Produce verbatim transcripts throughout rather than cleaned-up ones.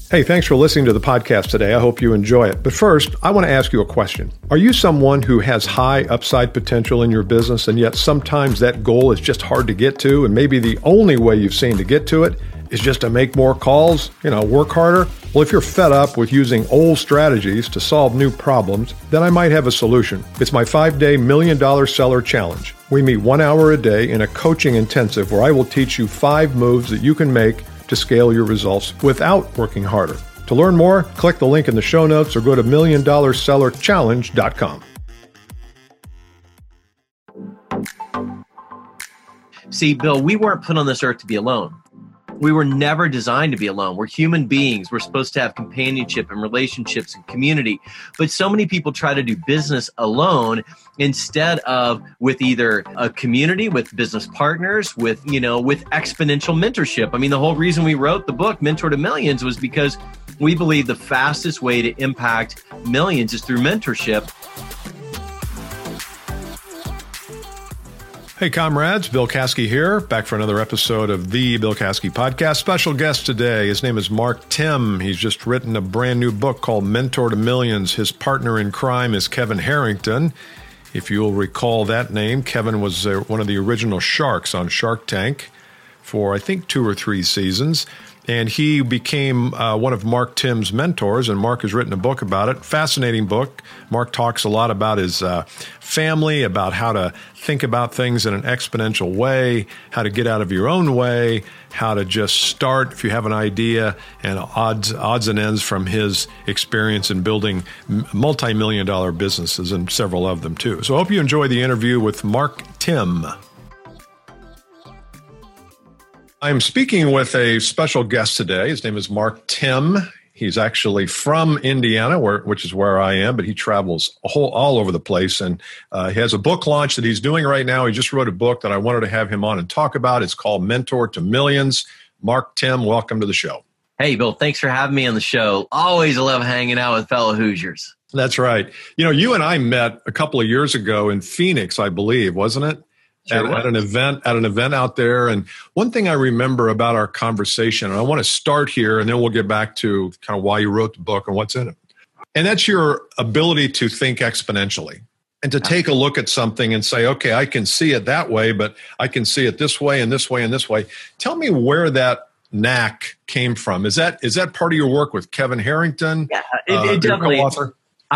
Hey, thanks for listening to the podcast today. I hope you enjoy it. But first, I want to ask you a question. Are you someone who has high upside potential in your business, and yet sometimes that goal is just hard to get to, and maybe the only way you've seen to get to it is just to make more calls, you know, work harder? Well, if you're fed up with using old strategies to solve new problems, then I might have a solution. It's my five-day Million Dollar Seller Challenge. We meet one hour a day in a coaching intensive where I will teach you five moves that you can make to scale your results without working harder. To learn more, click the link in the show notes or go to million dollar seller challenge dot com. See, Bill, we weren't put on this earth to be alone. We were never designed to be alone. We're human beings. We're supposed to have companionship and relationships and community. But so many people try to do business alone instead of with either a community, with business partners, with, you know, with exponential mentorship. I mean, the whole reason we wrote the book, Mentor to Millions, was because we believe the fastest way to impact millions is through mentorship. Hey, comrades, Bill Caskey here, back for another episode of the Bill Caskey Podcast. Special guest today, his name is Mark Timm. He's just written a brand new book called Mentor to Millions. His partner in crime is Kevin Harrington. If you'll recall that name, Kevin was uh, one of the original sharks on Shark Tank for, I think, two or three seasons. And he became uh, one of Mark Timm's mentors, and Mark has written a book about it. Fascinating book. Mark talks a lot about his uh, family, about how to think about things in an exponential way, how to get out of your own way, how to just start if you have an idea, and odds, odds and ends from his experience in building multi-million dollar businesses, and several of them too. So I hope you enjoy the interview with Mark Timm. I'm speaking with a special guest today. His name is Mark Timm. He's actually from Indiana, where, which is where I am, but he travels a whole, all over the place. And uh, he has a book launch that he's doing right now. He just wrote a book that I wanted to have him on and talk about. It's called Mentor to Millions. Mark Timm, welcome to the show. Hey, Bill, thanks for having me on the show. Always love hanging out with fellow Hoosiers. That's right. You know, you and I met a couple of years ago in Phoenix, I believe, wasn't it? Sure at, at an event, at an event out there. And one thing I remember about our conversation, and I want to start here, and then we'll get back to kind of why you wrote the book and what's in it. And that's your ability to think exponentially and to take a look at something and say, okay, I can see it that way, but I can see it this way and this way and this way. Tell me where that knack came from. Is that is that part of your work with Kevin Harrington? Yeah, it, uh, it definitely. Co-author?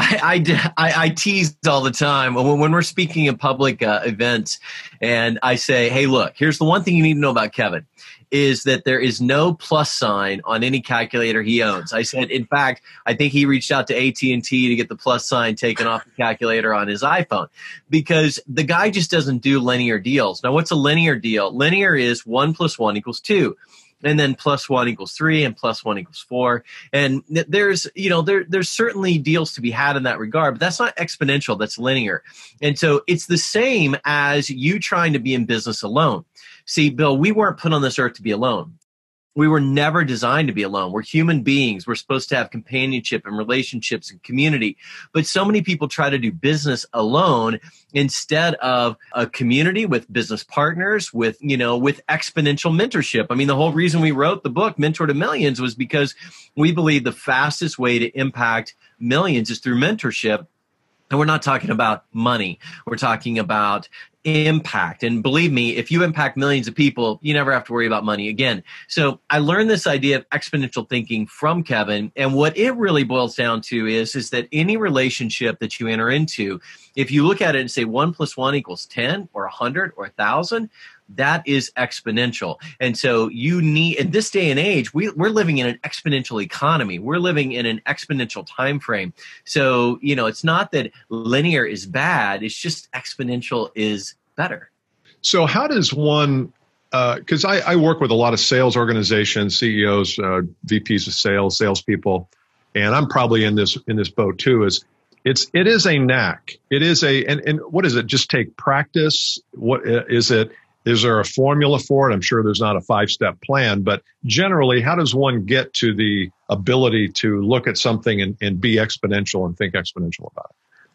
I, I, I, I tease all the time when, when we're speaking in public uh, events, and I say, hey, look, here's the one thing you need to know about Kevin, is that there is no plus sign on any calculator he owns. I said, in fact, I think he reached out to A T and T to get the plus sign taken off the calculator on his iPhone, because the guy just doesn't do linear deals. Now, what's a linear deal? Linear is one plus one equals two. And then plus one equals three, and plus one equals four. And there's, you know, there, there's certainly deals to be had in that regard, but that's not exponential, that's linear. And so it's the same as you trying to be in business alone. See, Bill, we weren't put on this earth to be alone. We were never designed to be alone. We're human beings. We're supposed to have companionship and relationships and community. But so many people try to do business alone instead of a community with business partners, with, you know, with exponential mentorship. I mean, the whole reason we wrote the book, Mentor to Millions, was because we believe the fastest way to impact millions is through mentorship. And we're not talking about money. We're talking about impact. And believe me, if you impact millions of people, you never have to worry about money again. So I learned this idea of exponential thinking from Kevin. And what it really boils down to is, is that any relationship that you enter into, if you look at it and say one plus one equals ten or one hundred or one thousand, that is exponential. And so you need, in this day and age, we, we're living in an exponential economy. We're living in an exponential time frame. So, you know, it's not that linear is bad. It's just exponential is better. So how does one, because uh, I, I work with a lot of sales organizations, C E Os, uh, V Ps of sales, salespeople, and I'm probably in this in this boat too, is it's it is a knack. It is a, and, and what is it? Just take practice? What is it? Is there a formula for it? I'm sure there's not a five-step plan, but generally, how does one get to the ability to look at something and, and be exponential and think exponential about it?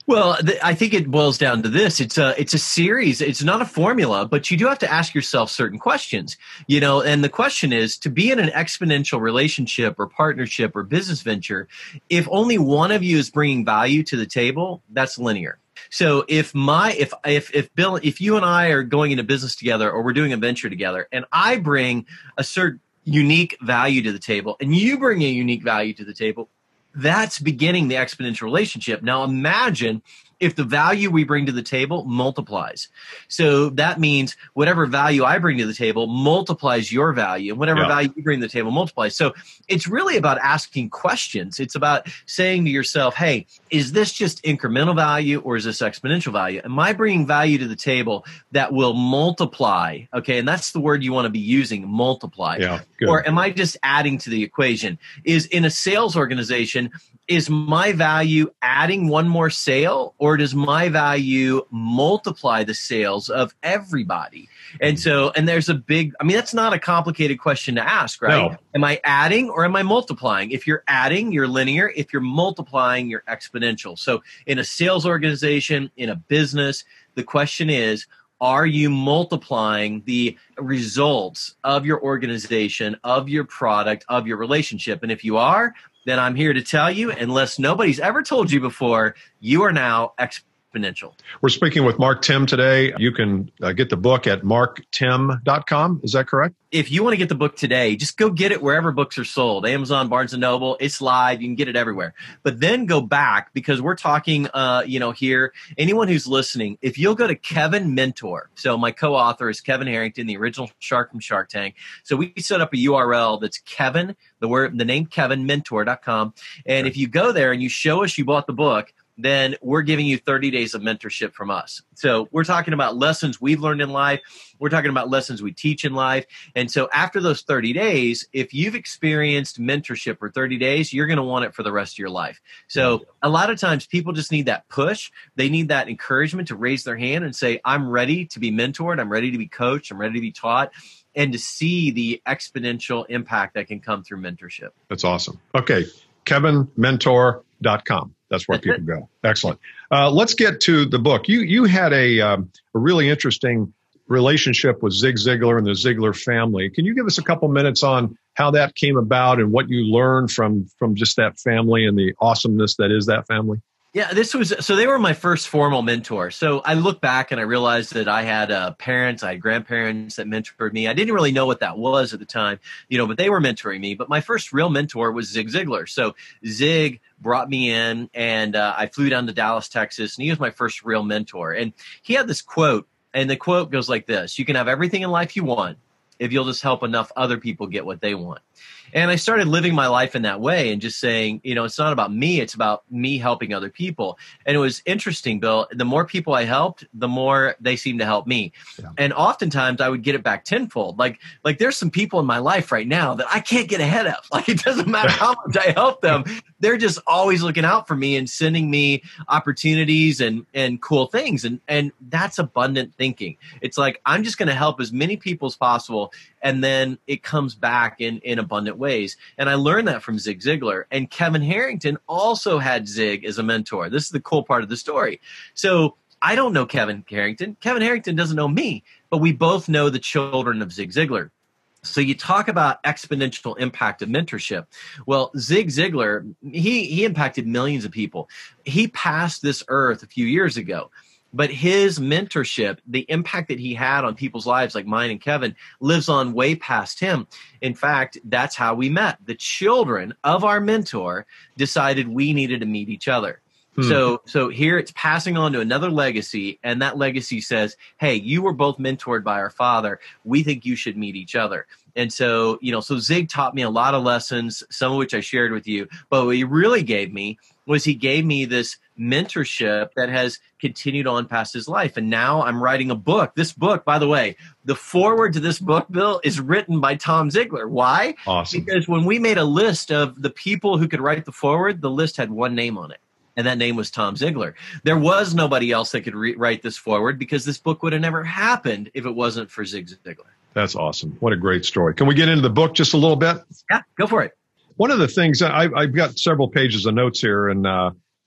Well, th- I think it boils down to this. It's a it's a series. It's not a formula, but you do have to ask yourself certain questions. You know, and the question is, to be in an exponential relationship or partnership or business venture, if only one of you is bringing value to the table, that's linear. So if my if if if Bill, if you and I are going into business together, or we're doing a venture together, and I bring a certain unique value to the table, and you bring a unique value to the table, that's beginning the exponential relationship. Now imagine if the value we bring to the table multiplies. So that means whatever value I bring to the table multiplies your value, and whatever yeah. value you bring to the table multiplies. So it's really about asking questions. It's about saying to yourself, hey, is this just incremental value, or is this exponential value? Am I bringing value to the table that will multiply? Okay, and that's the word you want to be using, multiply. Yeah, good. Or am I just adding to the equation? Is in a sales organization, is my value adding one more sale, or does my value multiply the sales of everybody? And so, and there's a big, I mean, that's not a complicated question to ask, right? No. Am I adding or am I multiplying? If you're adding, you're linear. If you're multiplying, you're exponential. So in a sales organization, in a business, the question is, are you multiplying the results of your organization, of your product, of your relationship? And if you are, then I'm here to tell you, unless nobody's ever told you before, you are now exponential. We're speaking with Mark Timm today. You can uh, get the book at mark timm dot com. Is that correct? If you want to get the book today, just go get it wherever books are sold. Amazon, Barnes and Noble, it's live. You can get it everywhere. But then go back, because we're talking, uh, you know, here, anyone who's listening, if you'll go to Kevin Mentor. So my co-author is Kevin Harrington, the original shark from Shark Tank. So we set up a U R L that's Kevin, the word, the name Kevin Mentor dot com. And if you go there and you show us you bought the book, then we're giving you thirty days of mentorship from us. So we're talking about lessons we've learned in life. We're talking about lessons we teach in life. And so after those thirty days, if you've experienced mentorship for thirty days, you're going to want it for the rest of your life. So a lot of times people just need that push. They need that encouragement to raise their hand and say, I'm ready to be mentored. I'm ready to be coached. I'm ready to be taught, and to see the exponential impact that can come through mentorship. That's awesome. Okay. Kevin Mentor dot com. That's where That's people it. go. Excellent. Uh, let's get to the book. You you had a, um, a really interesting relationship with Zig Ziglar and the Ziglar family. Can you give us a couple minutes on how that came about and what you learned from from just that family and the awesomeness that is that family? Yeah, this was, so they were my first formal mentor. So I look back and I realized that I had uh, parents, I had grandparents that mentored me. I didn't really know what that was at the time, you know, but they were mentoring me. But my first real mentor was Zig Ziglar. So Zig brought me in, and uh, I flew down to Dallas, Texas, and he was my first real mentor. And he had this quote, and the quote goes like this: you can have everything in life you want if you'll just help enough other people get what they want. And I started living my life in that way and just saying, you know, it's not about me, it's about me helping other people. And it was interesting, Bill, the more people I helped, the more they seemed to help me. Yeah. And oftentimes I would get it back tenfold. Like, like there's some people in my life right now that I can't get ahead of. Like, it doesn't matter how much I help them. They're just always looking out for me and sending me opportunities and, and cool things. And, and that's abundant thinking. It's like, I'm just going to help as many people as possible. And then it comes back in, in abundant ways. And I learned that from Zig Ziglar. And Kevin Harrington also had Zig as a mentor. This is the cool part of the story. So I don't know Kevin Harrington. Kevin Harrington doesn't know me, but we both know the children of Zig Ziglar. So you talk about exponential impact of mentorship. Well, Zig Ziglar, he, he impacted millions of people. He passed this earth a few years ago. But his mentorship, the impact that he had on people's lives like mine and Kevin, lives on way past him. In fact, that's how we met. The children of our mentor decided we needed to meet each other. Hmm. So so here it's passing on to another legacy, and that legacy says, hey, you were both mentored by our father. We think you should meet each other. And so, you know, so Zig taught me a lot of lessons, some of which I shared with you. But what he really gave me was he gave me this mentorship that has continued on past his life. And now I'm writing a book. This book, by the way, the foreword to this book, Bill, is written by Tom Ziglar. Why? Awesome. Because when we made a list of the people who could write the foreword, the list had one name on it. And that name was Tom Ziglar. There was nobody else that could re- write this forward, because this book would have never happened if it wasn't for Zig Ziglar. That's awesome. What a great story. Can we get into the book just a little bit? Yeah, go for it. One of the things, I, I've got several pages of notes here, and uh,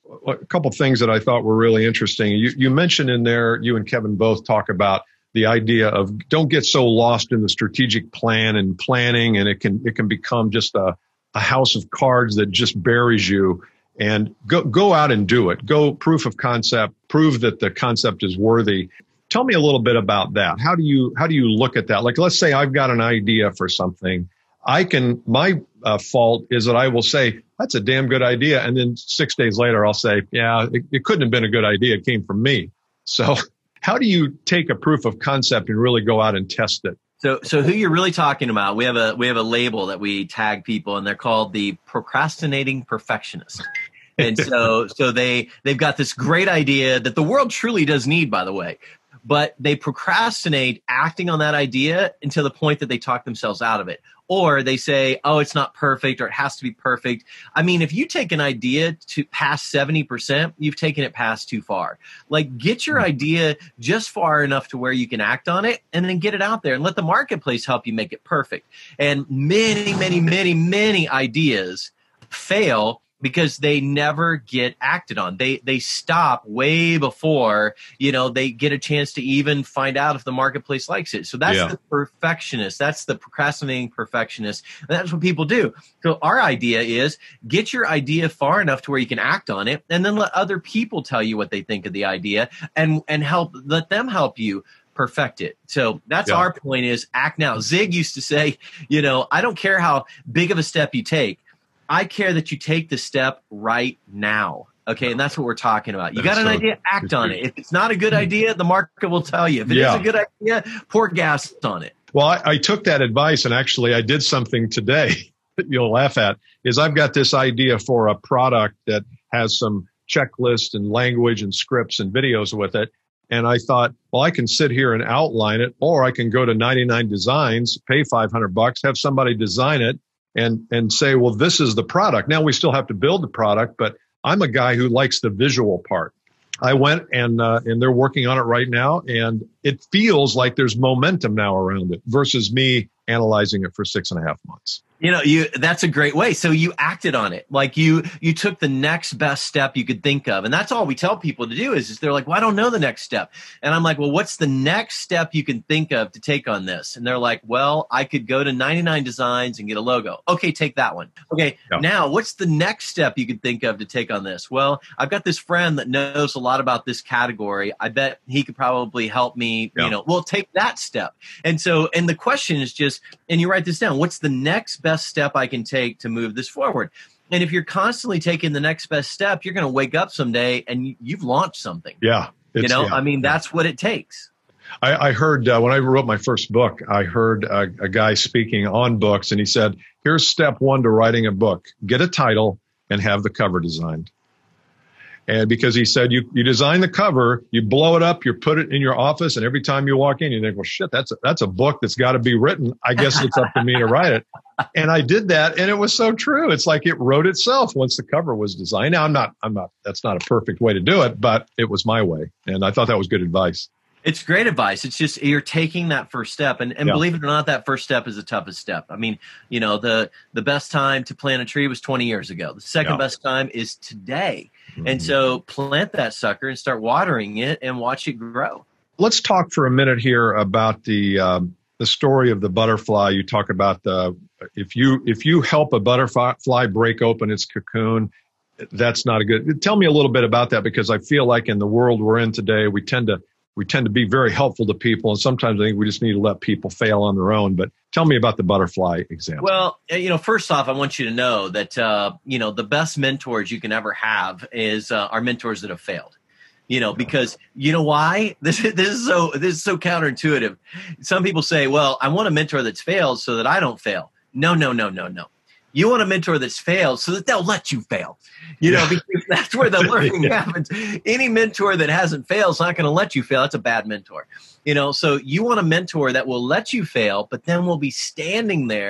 a couple things that I thought were really interesting. You, you mentioned in there, you and Kevin both talk about the idea of don't get so lost in the strategic plan and planning, and it can it can become just a, a house of cards that just buries you. And go go out and do it. Go proof of concept, prove that the concept is worthy. Tell me a little bit about that. How do you how do you look at that? Like, let's say I've got an idea for something. I can, my uh, fault is that I will say, that's a damn good idea. And then six days later, I'll say, yeah, it, it couldn't have been a good idea. It came from me. So how do you take a proof of concept and really go out and test it? So, so who you're really talking about, we have a, we have a label that we tag people, and they're called the procrastinating perfectionist. And so, so they, they've got this great idea that the world truly does need, by the way, but they procrastinate acting on that idea until the point that they talk themselves out of it. Or they say, oh, it's not perfect, or it has to be perfect. I mean, if you take an idea to past seventy percent, you've taken it past too far. Like, get your idea just far enough to where you can act on it, and then get it out there and let the marketplace help you make it perfect. And many, many, many, many ideas fail because they never get acted on. They they stop way before, you know, they get a chance to even find out if the marketplace likes it. So that's yeah. the perfectionist. That's the procrastinating perfectionist. And that's what people do. So our idea is get your idea far enough to where you can act on it, and then let other people tell you what they think of the idea, and and help let them help you perfect it. So that's yeah. our point, is act now. Zig used to say, you know, I don't care how big of a step you take. I care that you take the step right now. Okay. And that's what we're talking about. You got an so, idea, act on it. If it's not a good idea, the market will tell you. If it yeah. is a good idea, pour gas on it. Well, I, I took that advice, and actually I did something today that you'll laugh at. Is I've got this idea for a product that has some checklist and language and scripts and videos with it. And I thought, well, I can sit here and outline it, or I can go to ninety-nine Designs, pay five hundred bucks, have somebody design it, and and say, well, this is the product. Now we still have to build the product, but I'm a guy who likes the visual part. I went and uh, and they're working on it right now, and it feels like there's momentum now around it versus me analyzing it for six and a half months. You know, you that's a great way. So you acted on it. Like you you took the next best step you could think of. And that's all we tell people to do is, is they're like, well, I don't know the next step. And I'm like, well, what's the next step you can think of to take on this? And they're like, well, I could go to ninety-nine Designs and get a logo. Okay, take that one. Okay, yeah. Now what's the next step you could think of to take on this? Well, I've got this friend that knows a lot about this category. I bet he could probably help me, yeah. you know, well, take that step. And so, and the question is just, and you write this down, what's the next best step I can take to move this forward? And if you're constantly taking the next best step, you're going to wake up someday and you've launched something. Yeah. You know, yeah, I mean, yeah. that's what it takes. I, I heard uh, when I wrote my first book, I heard a, a guy speaking on books, and he said, here's step one to writing a book. Get a title and have the cover designed. And because he said, you, you design the cover, you blow it up, you put it in your office, and every time you walk in, you think, well, shit, that's a, that's a book that's got to be written. I guess it's up to me to write it. And I did that, and it was so true. It's like it wrote itself once the cover was designed. Now, I'm not, I'm not, that's not a perfect way to do it, but it was my way. And I thought that was good advice. It's great advice. It's just you're taking that first step. And, and yeah. believe it or not, that first step is the toughest step. I mean, you know, the, the best time to plant a tree was twenty years ago. The second yeah. best time is today. Mm-hmm. And so plant that sucker and start watering it and watch it grow. Let's talk for a minute here about the um, the story of the butterfly. You talk about the if you if you help a butterfly break open its cocoon, that's not a good. Tell me a little bit about that, because I feel like in the world we're in today, we tend to we tend to be very helpful to people, and sometimes I think we just need to let people fail on their own. But tell me about the butterfly example. Well, you know, first off, I want you to know that uh, you know the best mentors you can ever have is uh, are mentors that have failed. You know, because you know why? This this is so this is so counterintuitive. Some people say, "Well, I want a mentor that's failed so that I don't fail." No, no, no, no, no. You want a mentor that's failed so that they'll let you fail. You know, yeah. because that's where the learning yeah. happens. Any mentor that hasn't failed is not going to let you fail. That's a bad mentor. You know, so you want a mentor that will let you fail, but then will be standing there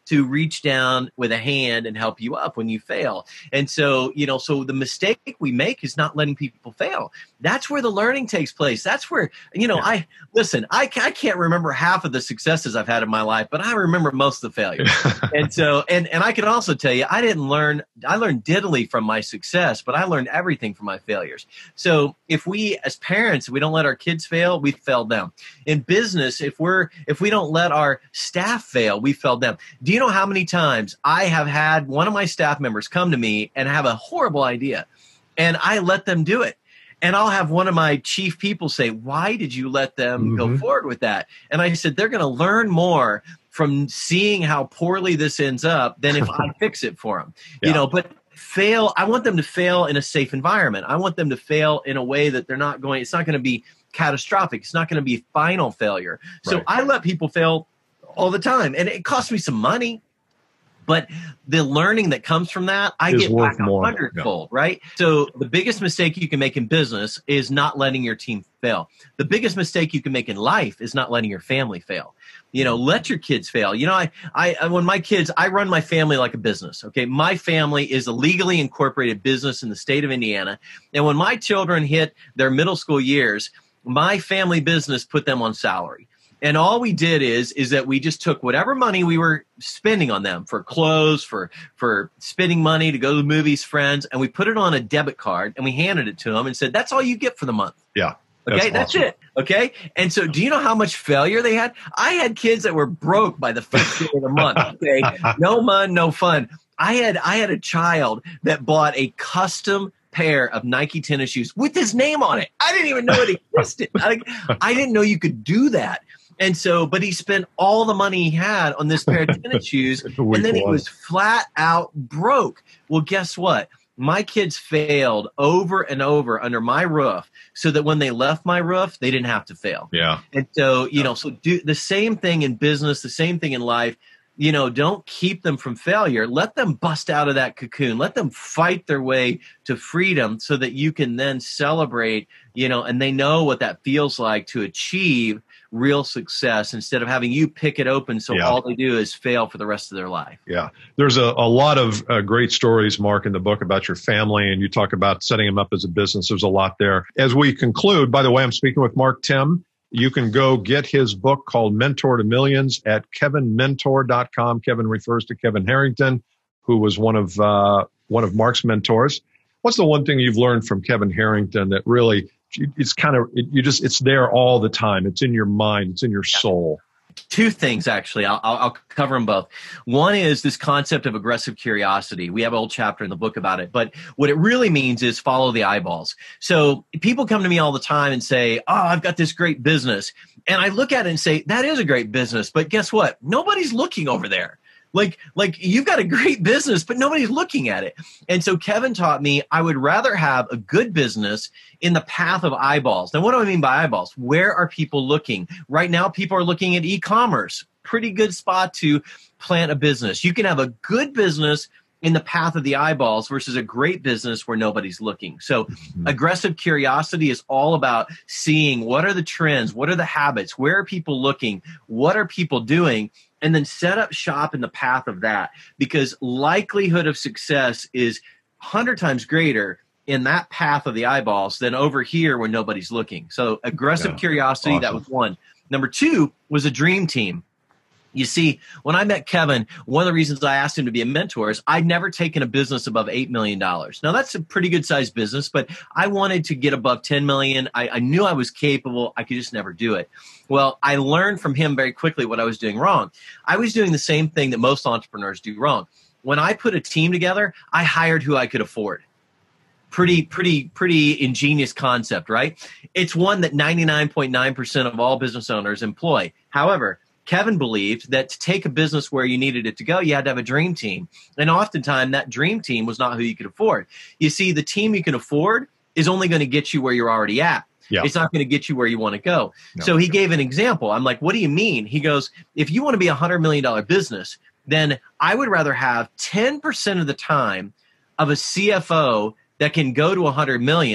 to reach down with a hand and help you up when you fail. And so, you know, so the mistake we make is not letting people fail. That's where the learning takes place. That's where, you know, yeah. I, listen, I, I can't remember half of the successes I've had in my life, but I remember most of the failures. and so, and, and I can also tell you, I didn't learn, I learned diddly from my success, but I learned everything from my failures. So if we, as parents, if we don't let our kids fail, we failed them. In business, if we're, if we don't let our staff fail, we failed them. Do you know how many times I have had one of my staff members come to me and have a horrible idea, and I let them do it? And I'll have one of my chief people say, why did you let them mm-hmm. go forward with that? And I said, they're going to learn more from seeing how poorly this ends up than if I fix it for them. Yeah. You know, but fail, I want them to fail in a safe environment. I want them to fail in a way that they're not going, it's not going to be catastrophic. It's not going to be final failure. So right. I let people fail all the time, and it costs me some money. But the learning that comes from that, I get back a hundredfold, yeah. right? So the biggest mistake you can make in business is not letting your team fail. The biggest mistake you can make in life is not letting your family fail. You know, let your kids fail. You know, I, I, when my kids, I run my family like a business. Okay, my family is a legally incorporated business in the state of Indiana, and when my children hit their middle school years, my family business put them on salary. And all we did is, is that we just took whatever money we were spending on them for clothes, for, for spending money to go to the movies, friends, and we put it on a debit card and we handed it to them and said, that's all you get for the month. Yeah. Okay. That's, awesome. That's it. Okay. And so do you know how much failure they had? I had kids that were broke by the fifth day of the month. Okay. No fun, no fun. I had, I had a child that bought a custom pair of Nike tennis shoes with his name on it. I didn't even know it existed. I, I didn't know you could do that. And so, but he spent all the money he had on this pair of tennis shoes, and then he was flat out broke. Well, guess what? My kids failed over and over under my roof, so that when they left my roof, they didn't have to fail. Yeah. And so, you yeah. know, so do the same thing in business, the same thing in life. You know, don't keep them from failure. Let them bust out of that cocoon. Let them fight their way to freedom, so that you can then celebrate, you know, and they know what that feels like to achieve real success, instead of having you pick it open so yeah. all they do is fail for the rest of their life. Yeah. There's a, a lot of uh, great stories, Mark, in the book about your family, and you talk about setting them up as a business. There's a lot there. As we conclude, by the way, I'm speaking with Mark Timm. You can go get his book called Mentor to Millions at kevin mentor dot com. Kevin refers to Kevin Harrington, who was one of uh, one of Mark's mentors. What's the one thing you've learned from Kevin Harrington that really, it's kind of, it, you just, it's there all the time. It's in your mind. It's in your soul. Two things, actually. I'll, I'll cover them both. One is this concept of aggressive curiosity. We have a whole chapter in the book about it. But what it really means is follow the eyeballs. So people come to me all the time and say, oh, I've got this great business. And I look at it and say, that is a great business. But guess what? Nobody's looking over there. Like, like you've got a great business, but nobody's looking at it. And so Kevin taught me I would rather have a good business in the path of eyeballs. Now, what do I mean by eyeballs? Where are people looking? Right now, people are looking at e-commerce. Pretty good spot to plant a business. You can have a good business in the path of the eyeballs versus a great business where nobody's looking. So mm-hmm. aggressive curiosity is all about seeing what are the trends, what are the habits, where are people looking, what are people doing, and then set up shop in the path of that, because likelihood of success is one hundred times greater in that path of the eyeballs than over here where nobody's looking. So aggressive yeah. curiosity, awesome. That was one. Number two was a dream team. You see, when I met Kevin, one of the reasons I asked him to be a mentor is I'd never taken a business above eight million dollars. Now, that's a pretty good sized business, but I wanted to get above ten million dollars. I, I knew I was capable. I could just never do it. Well, I learned from him very quickly what I was doing wrong. I was doing the same thing that most entrepreneurs do wrong. When I put a team together, I hired who I could afford. Pretty, pretty, pretty ingenious concept, right? It's one that ninety-nine point nine percent of all business owners employ. However, Kevin believed that to take a business where you needed it to go, you had to have a dream team. And oftentimes that dream team was not who you could afford. You see, the team you can afford is only going to get you where you're already at. Yeah. It's not going to get you where you want to go. No, so he no. gave an example. I'm like, what do you mean? He goes, if you want to be a one hundred million dollars business, then I would rather have ten percent of the time of a C F O that can go to one hundred million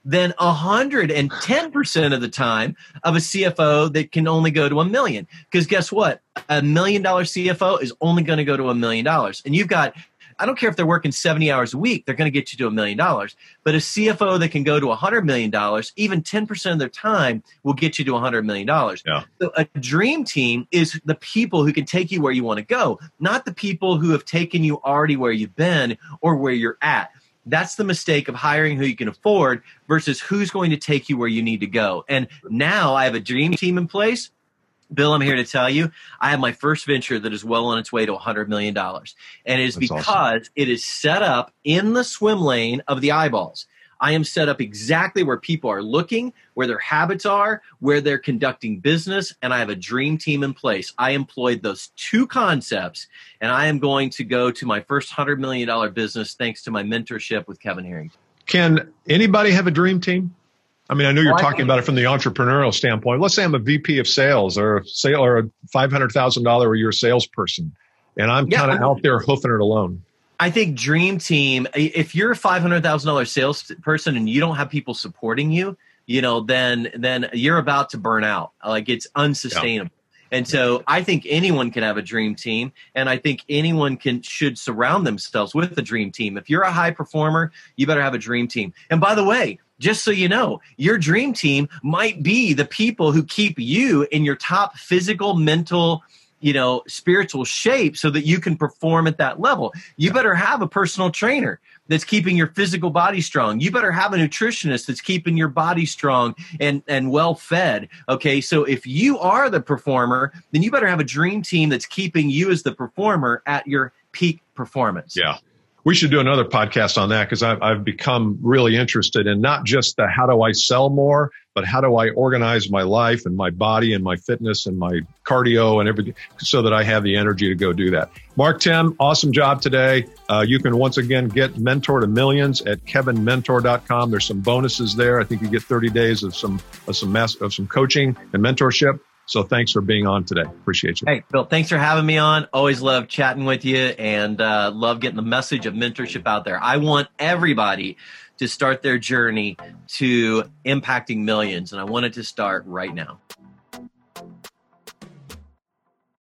than one hundred ten percent of the time of a C F O that can only go to a million. Because guess what? A million dollar C F O is only going to go to a million dollars. And you've got, I don't care if they're working seventy hours a week, they're going to get you to a million dollars. But a C F O that can go to one hundred million dollars, even ten percent of their time will get you to one hundred million dollars. Yeah. So a dream team is the people who can take you where you want to go, not the people who have taken you already where you've been or where you're at. That's the mistake of hiring who you can afford versus who's going to take you where you need to go. And now I have a dream team in place. Bill, I'm here to tell you, I have my first venture that is well on its way to one hundred million dollars. And it is That's because awesome. It is set up in the swim lane of the eyeballs. I am set up exactly where people are looking, where their habits are, where they're conducting business, and I have a dream team in place. I employed those two concepts, and I am going to go to my first one hundred million dollars business thanks to my mentorship with Kevin Harrington. Can anybody have a dream team? I mean, I know you're well, talking about it from the entrepreneurial standpoint. Let's say I'm a V P of sales or a, sale, or a five hundred thousand dollars a year salesperson, and I'm yeah, kind of out there hoofing it alone. I think dream team, if you're a five hundred thousand dollars salesperson and you don't have people supporting you, you know, then then you're about to burn out. Like it's unsustainable. Yeah. And so I think anyone can have a dream team, and I think anyone can should surround themselves with a dream team. If you're a high performer, you better have a dream team. And by the way, just so you know, your dream team might be the people who keep you in your top physical, mental, you know, spiritual shape so that you can perform at that level. You better have a personal trainer that's keeping your physical body strong. You better have a nutritionist that's keeping your body strong and, and well fed. Okay. So if you are the performer, then you better have a dream team that's keeping you as the performer at your peak performance. Yeah. We should do another podcast on that because I've, I've become really interested in not just the how do I sell more, but how do I organize my life and my body and my fitness and my cardio and everything so that I have the energy to go do that. Mark Timm, awesome job today. Uh, you can once again get Mentor to Millions at kevin mentor dot com. There's some bonuses there. I think you get thirty days of some of some mass, of some coaching and mentorship. So thanks for being on today. Appreciate you. Hey, Bill, thanks for having me on. Always love chatting with you and uh, love getting the message of mentorship out there. I want everybody to start their journey to impacting millions, and I want it to start right now.